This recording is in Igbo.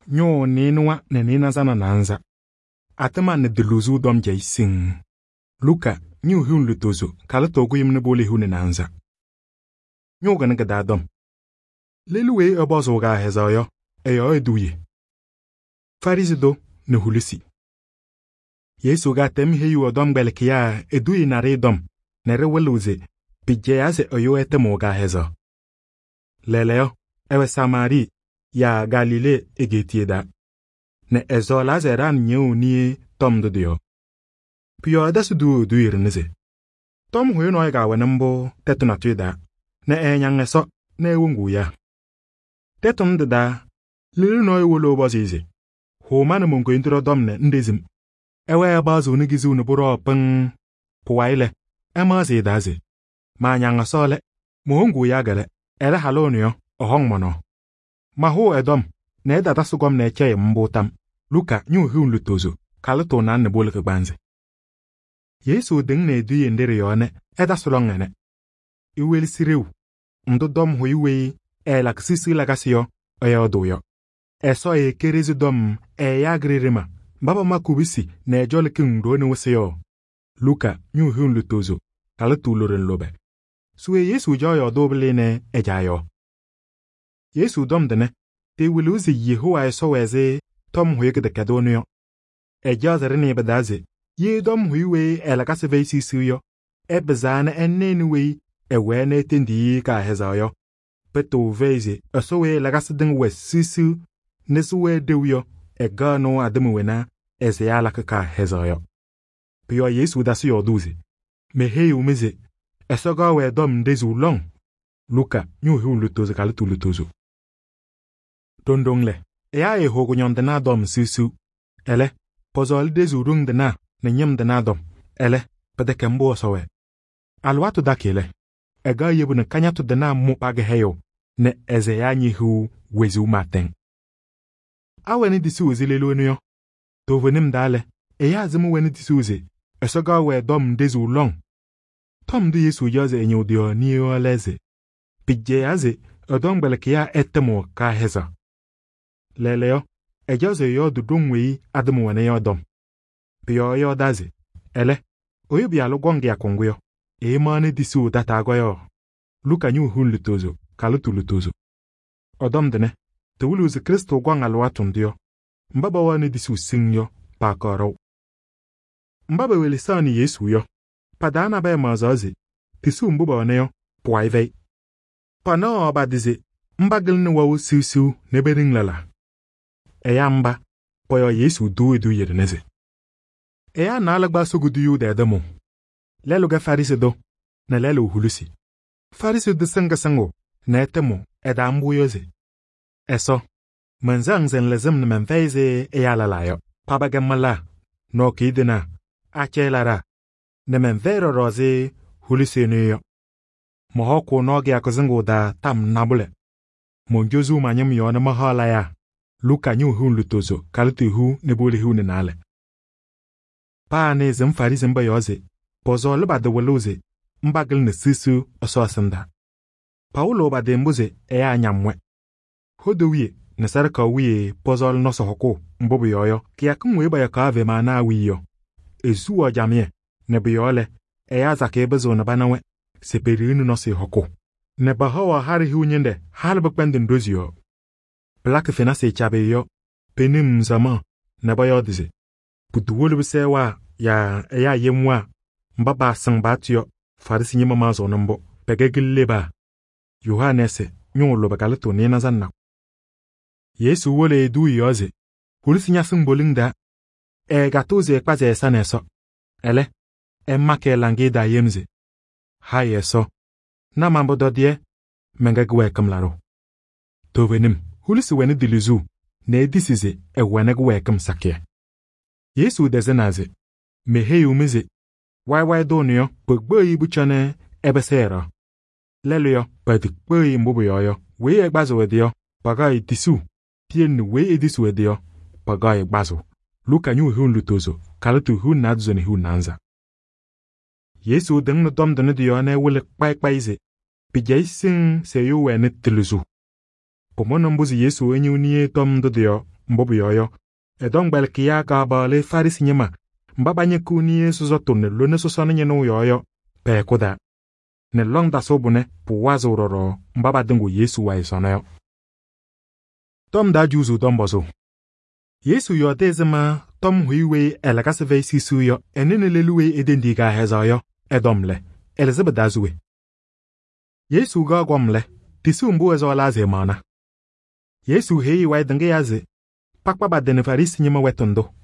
Nyo ninwa ne nina zana nanza. Atema ne deluzu dom jay sing. Luka nyu hun lutozo kala togu yim ne boli hun nanza. Nyo gana gada dom. Leluwe abozo ga hezayo eyo eduye. Farizido ne hulisi. Yesu ga tem heyu odom belkia eduye nare dom nere weluze pije ase oyo etemo ga hezo. Leleo ewe Samari ya Galile egetieda. Ne ezo lazeran nyu ni tom do dio. Pio adasu du irneze. Tom huyo no ga wenambo tetu na tuida. Ne enyang eso ne wungu ya. Tetum da lilu no wolo bozizi. Ho manu mungo intro domne ndezim. Ewe bazu nigizu no buro peng puwaile. Ema zidazi. Ma nyang sole muhungu ya gale. Ele halonio ohong mono. Maho edom ne data sugom ne che mbotam. Luka nyu hun lutozo kalato nan ne bolke banze. Yesu ding ne duye ndere yone eda solongene. Iwel sirew. Ndo dom ho iwe la ksisi la gasio oya doyo. Eso kerezi dom ya grerema. Baba makubisi ne jole kindo ne weseo. Luka nyu hun lutozo kalato loren lobe. Suwe Yesu joyo doble ne ejayo. Yesu dom dene te wiluzi Yehowa eso weze tom huye de kadonio. Ejazere ne bedaze. Ye dom huiwe elakase veisi suyo. Ebezane ennenuwe ewene tendi ka hezayo. Peto veze asowe lagase ding wesisu nesuwe dewyo egano ademuwena ezeyala ka hezayo. Pio Yesu dasi yoduze. Meheyu meze esoga we dom dezu long. Luka nyu hu lutozo kalitu lutozo. Tondongle ya hogo nyondena dom sisu. Ele pozol dezu rung dena ne nyem dena dom. Ele pedeke mbo sowe. Alwatu dakele. Ega yebu ne kanyatu dena mupage heyo. Ne eze ya nyihu wezu mateng. Awe ni disuzi lelo nyo. Tovenim dale. Ya zimu weni disuzi. Esoga we dom dezu long. Tom di Yesu yoze enyo dio ni oleze. Pije aze odom belekia etemo ka heza. Leleo ejoze yo dudungwe adamu wane yodom. Pio yo daze. Ele oyobi alugwangi ya kongwe. Mane disu data agwayo. Luka nyu hun lutozo kalutu lutozo. Odom dene tewuluzi Kristo gwang alwatu ndio. Mbaba wane disu singyo pa koro. Mbaba welisani Yesu yo. Padana ba mazazi tisu mbuba wane yo puaive. Pano abadize mbagil ni wawu siu nebering lala. Eyamba poyo Yesu du yerneze. Eya nalagba sogudu de demo. Lelo ga farisedo na lelo hulusi. Farisedo sanga sango na etemo edambu yoze. Eso manzang zen lezem na menfeize eya lalayo. Pabagamala no kidena achelara na menvero roze hulusi niyo. Mohoko noge akozengo da tam nabule. Monjozu manyam yona mahala ya. Luka nyu hun lutozo kalitu hu nebole hu nenale. Pa ne zem farize mba yoze. Pozo leba de weloze. Mbagil ne sisu ososanda. Paulo ba de mbuze eya nyamwe. Hodowie ne sarka wie pozo noso hoko mbobu yoyo. Kia kumwe ba yakave mana wiyo. Ezuwa jamie ne biole eya zake bezo na banawe. Seperinu no se hoko. Ne bahawa hari hu nyende halba kwenden dozio. Plak fena se chabe yo. Penim zama ne bayodize. Putuwolu bisewa ya yemwa. Mbaba sang batio farisi nyima mazo nambo. Pegegileba. Yohanese nyolo bakaleto nena zanna. Yesu wole edu yoze. Hulisi nyasung bolinda. Gatoze ekpaze esaneso. Ele. Make langida yemze. Haye so. Na mambo dodie. Mengegwe kamlaro. Tovenim. Hulisi weni dilizu. Ne edisize wenegwe kam sakye. Yesu dezenaze. Mehe umize. Wai donio. Pugbo ibuchane ebesera. Lelio. Patikbo imbubu yoyo. Weye gbazo wedio. Pagai tisu. Tien weye edisu wedio. Pagai gbazo. Luka nyu hun lutozo. Kalatu hun nadzoni hun nanza. Yesu deng no dom dene dio ne wule kpai-kpaize. Pijai sing se yo wene tilizu. Pomono mbuzi Yesu enyu niye dom do dio. mbobu yoyo edong bel kia ka ba le farisi nyema mbaba nye kuni Yesu zoto ne lo ne soso nye no yoyo pe kuda ne long da sobune pu wazo roro mbaba dengu Yesu wa isonayo tom da juzu dombozo Yesu yo dezema tom huiwe elakasve sisu yo enene leluwe edendiga hezayo edomle Elizabeth dazuwe Yesu ga gwamle tisu mbu ezo lazimana Yesu hei wa denga yaze pakpa ba den farisi nyema wetondo